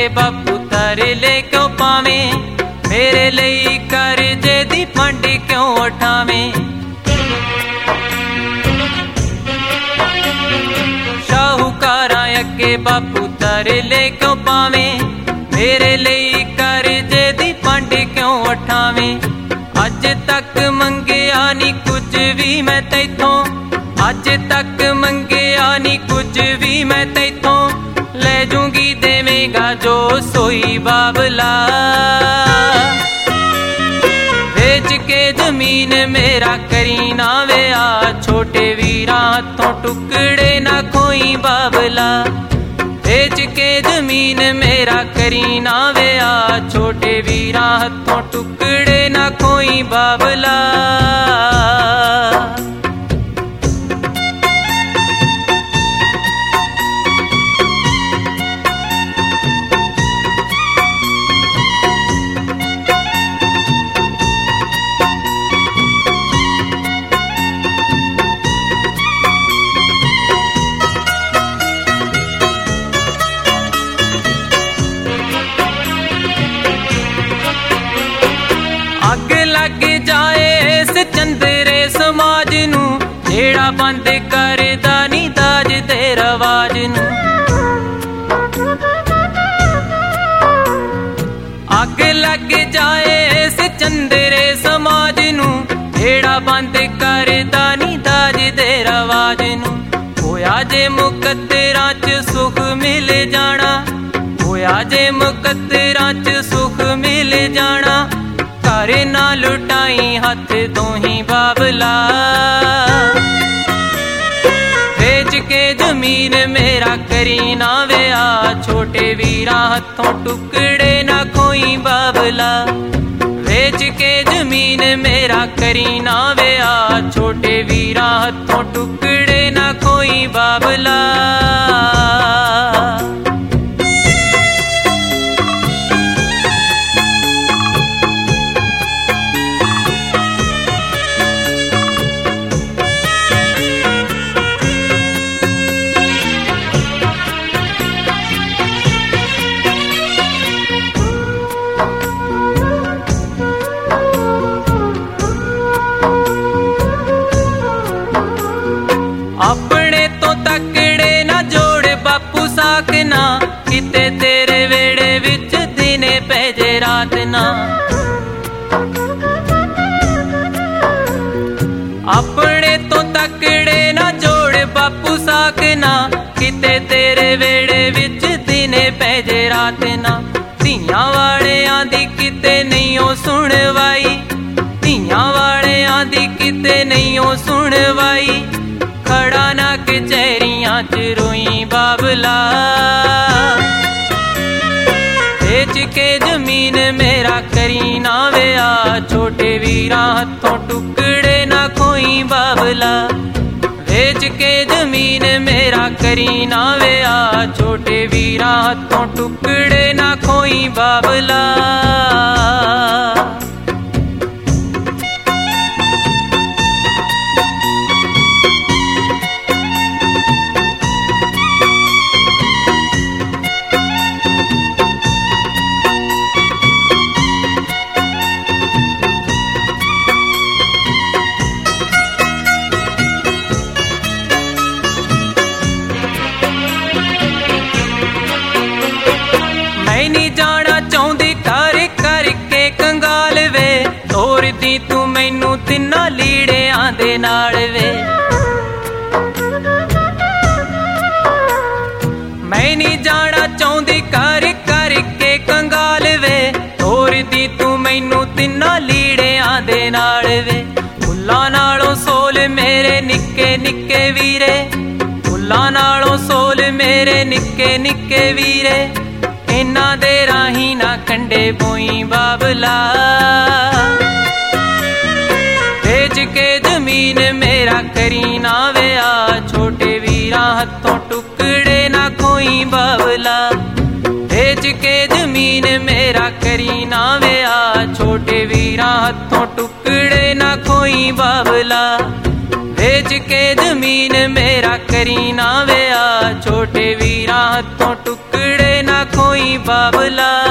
बापू तारे ले क्यों पावे, मेरे लिए करजे दी फंड क्यों उठावे। शाहूकारा अगे बापू तारे ले क्यों पावे, मेरे लिए करजे दी फंड क्यों उठावे। अज तक मंगिया नी कुछ भी मैं तैथों, अज तक मंगिया नी कुछ भी मैं तैथों, ले जूंगी देवेगा जो सोई बाबला। बेच के जमीन मेरा करी ना वेया, छोटे वीरा हाथों टुकड़े ना खोई बाबला। बेच के जमीन मेरा करी ना वेया, छोटे वीरा हाथों टुकड़े ना खोई बाबला। अग लग जाए इस चंदरे समाज नू, जेड़ा बंद करदा नी दाज दे रवाज नू। अग लग जाए इस चंदरे समाज नू, जेड़ा बंद करदा नी दाज दे रवाज नू। होया जे मुकद्दरां च सुख मिल जाना, होया जे मुकद्दरां च सुख मिल जाना, घर ना लुटाई हाथ दोही बाबला। बेच के जमीन मेरा करी ना वेया, छोटे वीरा हाथों टुकड़े ना खोई बाबला। बेच के जमीन मेरा करी ना वेया, छोटे वीरा हाथों टुकड़े ना खोई बाबला। अपने तो तकड़े ना जोड़ बापू साकना, किते तेरे वेड़े विच दिने पैजे रात ना। अपने तो तकड़े ना जोड़ बापू साकना, किते तेरे वेड़े विच दिने पैजे रात ना। धियां वाले आंदी किते नहीं ओ सुनवाई, धियां वाले आंदी किते नहीं ओ सुनवाई, खड़ा ना कचहरियां च रोई बाबला। बेच के जमीन मेरा करी ना वेया, छोटे वीरा हाथों टुकड़े ना खोई बाबला। बेच के जमीन मेरा करी ना वेया, छोटे वीरा हाथों टुकड़े ना खोई बाबला। मैं नहीं जाना चाहती कर करके कंगाल वे, तोर दी तू मैनू तिन्ना लीड़ियां दे नाल वे। मैं नहीं जाना चाहती कर करके कंगाल वे, तोर दी तू मैनू तिन्ना लीड़ियां दे नाल वे। फुल्लां नालों सोल मेरे निक्के निक्के वीरे, फुल्लां नालों सोल मेरे निक्के निक्के वीरे, इन्ना दे राही ना कंडे बोई बाबला। बेच के जमीन मेरा करी ना वेया, छोटे वीरा हाथों टुकड़े ना खोई बाबला। बेच के जमीन मेरा करी ना वेया, छोटे वीरा हाथों टुकड़े ना खोई बाबला। बेच के जमीन मेरा करी ना वेया, छोटे वीरा हाथों टुकड़े ना खोई बाबला।